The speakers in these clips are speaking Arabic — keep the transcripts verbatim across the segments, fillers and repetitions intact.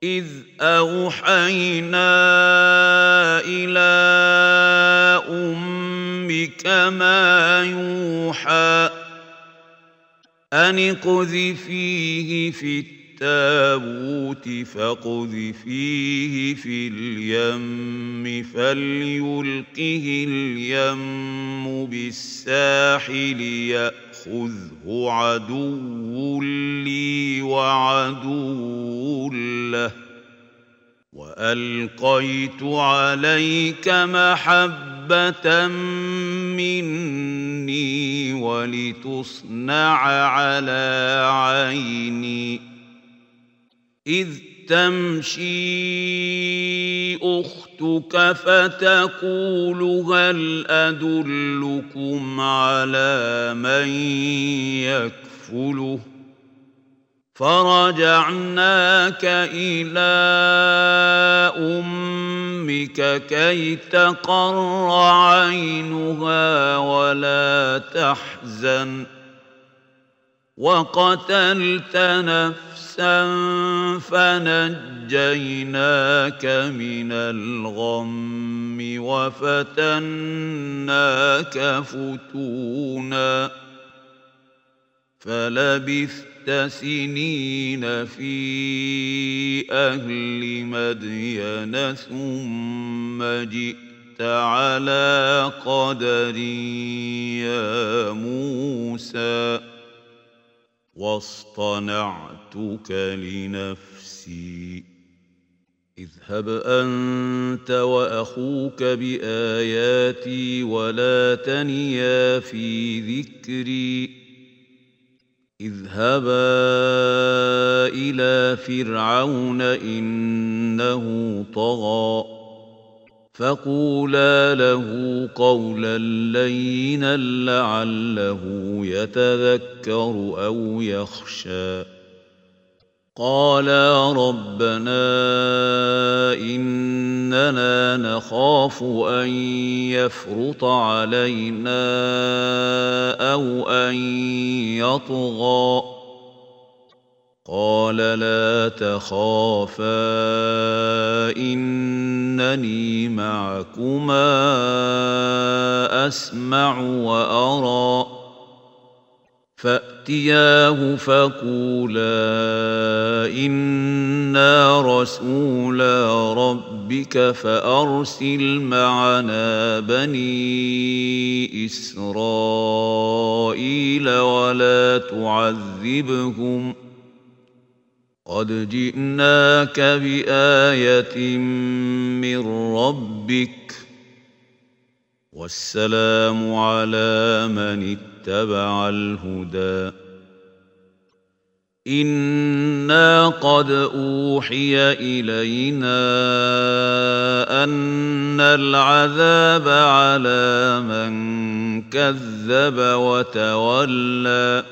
إذ أوحينا إلى أمك ما يوحى أن اقذفيه في التابوت فاقذفيه في اليم فليلقه اليم بالساحل يأخذه عدو لي وعدو له وألقيت عليك محبة مني ولتصنع على عيني إذ تمشي أختك فتقول هل أدلكم على من يكفله فرجعناك إلى أمك كي تقر عينها ولا تحزن وقتلت نفسا فنجيناك من الغم وفتناك فتونا فلبثت سنين في أهل مدين ثم جئت على قدر يا موسى واصطنعتك لنفسي اذهب أنت وأخوك بآياتي ولا تنيا في ذكري اذهبا إلى فرعون إنه طغى فقولا له قولا لينا لعله يتذكر أو يخشى قالا ربنا إننا نخاف أن يفرط علينا أو أن يطغى قال لا تخافا إنني معكما أسمع وأرى فأتياه فقولا إنا رسولا ربك فأرسل معنا بني إسرائيل ولا تعذبهم قد جئناك بآية من ربك والسلام على من اتبع الهدى إنا قد أوحي إلينا أن العذاب على من كذب وتولى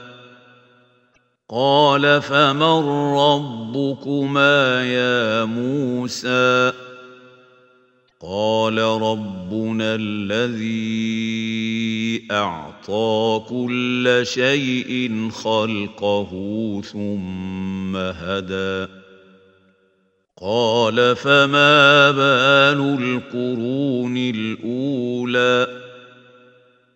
قال فمن ربكما يا موسى قال ربنا الذي أعطى كل شيء خلقه ثم هدى قال فما بال القرون الأولى